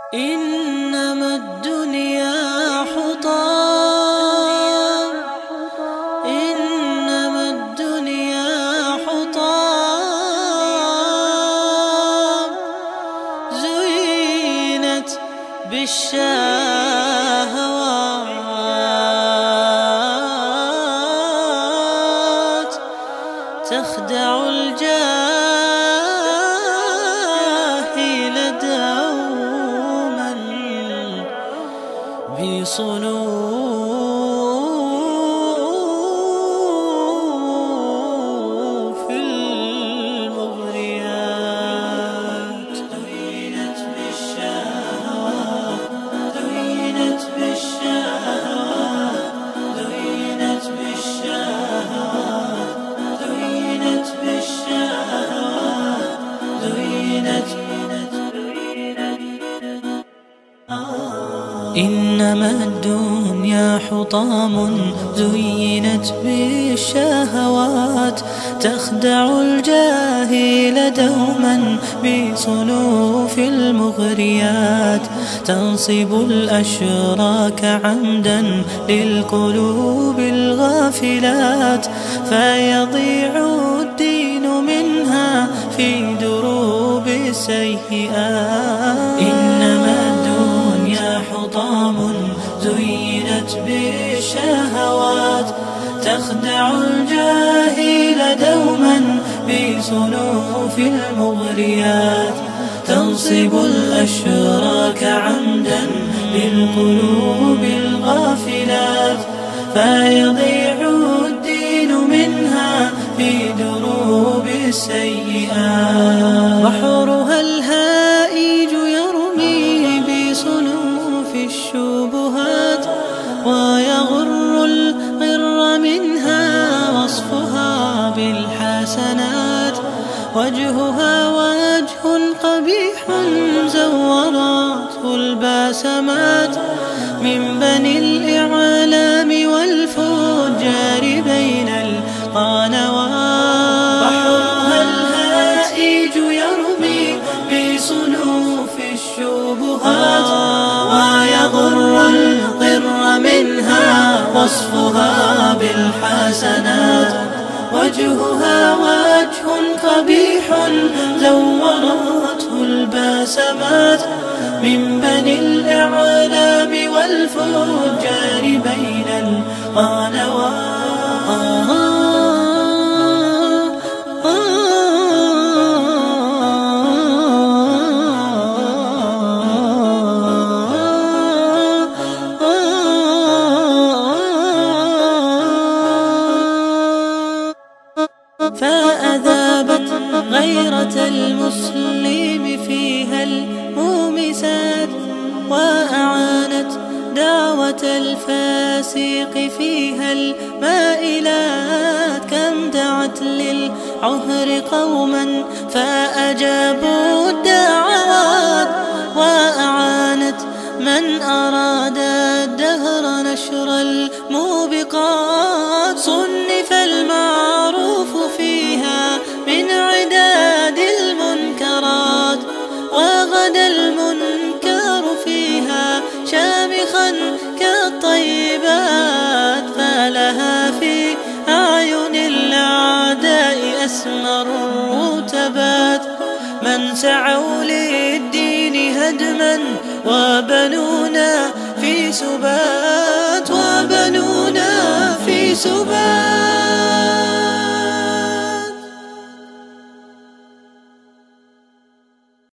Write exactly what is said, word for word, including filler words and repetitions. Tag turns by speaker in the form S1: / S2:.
S1: إنما الدنيا حطام، إنما الدنيا حطام، زينت بالشهوات، تخدع الجاهل دوما بصنوف المغريات. زينت بالشهوات، زينت بالشهوات، زينت بالشهوات، زينت بالشهوات، زينت. إنما الدنيا حطام، زينت بالشهوات، تخدع الجاهل دوما بصنوف المغريات، تنصب الأشراك عمدا للقلوب الغافلات، فيضيع الدين منها في دروب السيئات. إنما الدنيا حطام، زينت بالشهوات، تخدع الجاهل دوما بصنوف المغريات، تنصب الأشراك عمدا للقلوب الغافلات، فيضيع الدين منها في دروب السيئات. بحرها الهائج يرمي بصنوف الشبهات، ويغر الغر منها وصفها بالحسنات، وجهها وجه قبيح زورته الباسمات، من بني الإعلام والفجار بين القنوات. بحرها الهائج يرمي بصنوف الشبهات، ويغر الغر منها وصفها بالحسنات، وجهها وجه قبيح زورته الباسمات، من بني الإعلام والفجار بين القنوات. فأذابت غيرة المسلم فيها المومسات، وأعانت دعوة الفاسق فيها المائلات. كم دعت للعهر قوما فأجابوا الدعوات، وأعانت من أراد الدهر نشر الموبقات. صنف المعروف فيها من عداد المنكرات، وغدا المنكر فيها شامخا كالطيبات، فلها في أعين الأعداء أسمى الرتبات. من سعوا للدين هدما وبنونا في سبات، وبنونا في سبات.